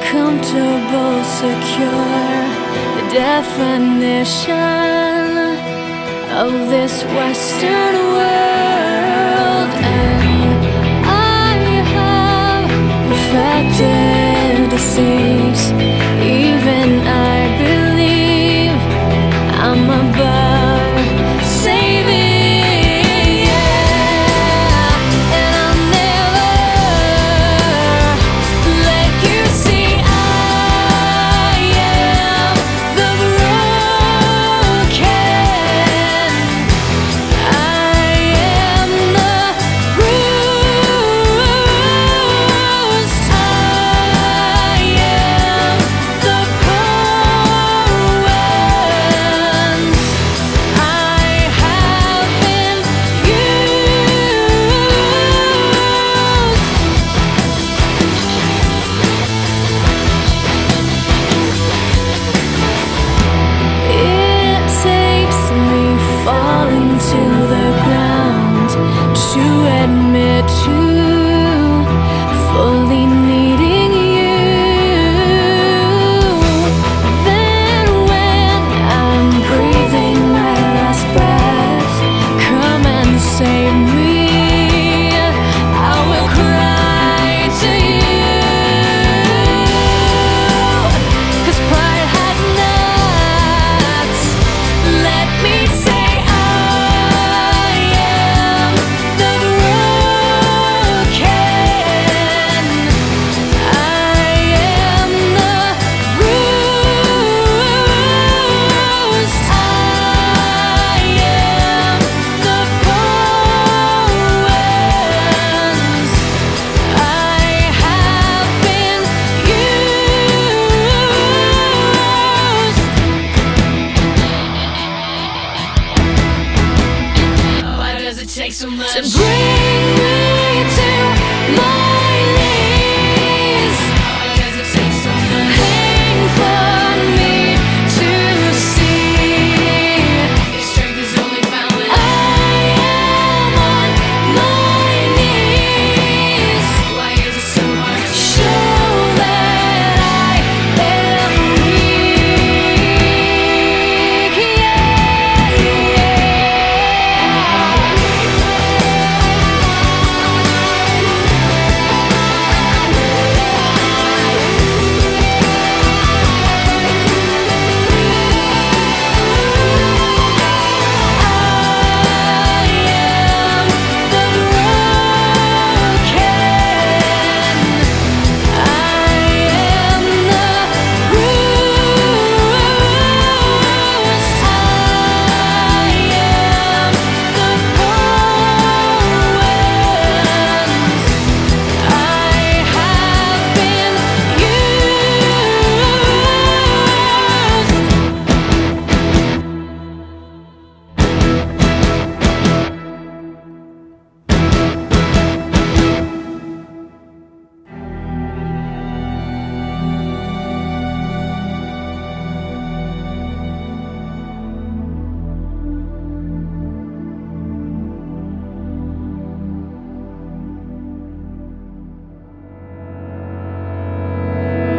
comfortable, secure, the definition of this Western world. And I have perfected deceits. Even I believe I'm above saving, yeah. And I'll never let you see I am the broken. I am the bruised. I am the poor ones. I have been It takes me falling to the ground to admit to fully needing you. Then when I'm breathing my last breath, come and save me. I will cry to you, 'cause pride has not let me say I am the broken. I am the bruised. I am the poor ones. I have been used. Why does it take so much to